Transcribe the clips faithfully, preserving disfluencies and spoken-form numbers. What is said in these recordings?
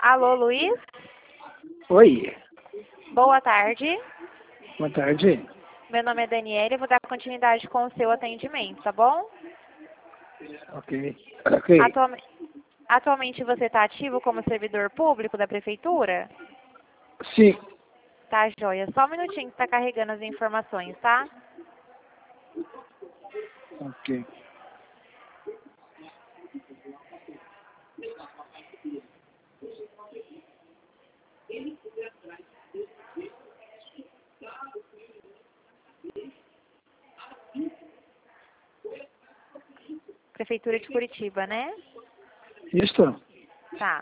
Alô, Luiz? Oi, Boa tarde. boa tarde. Meu nome é Daniela e vou dar continuidade com o seu atendimento, tá bom? Ok, ok. Atualme- Atualmente você está ativo como servidor público da prefeitura? Sim, Tá, joia. Só um minutinho que está carregando as informações, tá? ok. Prefeitura de Curitiba, né? Isto? Tá.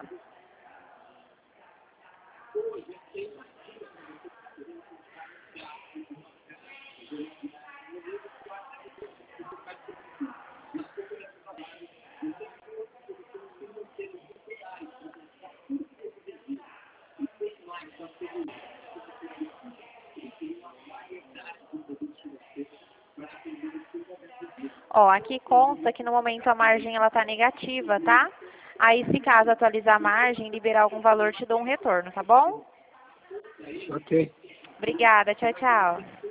Ó, aqui consta que no momento a margem ela tá negativa, tá? Aí se caso atualizar a margem, liberar algum valor, te dou um retorno, tá bom? Ok. Obrigada, tchau, tchau.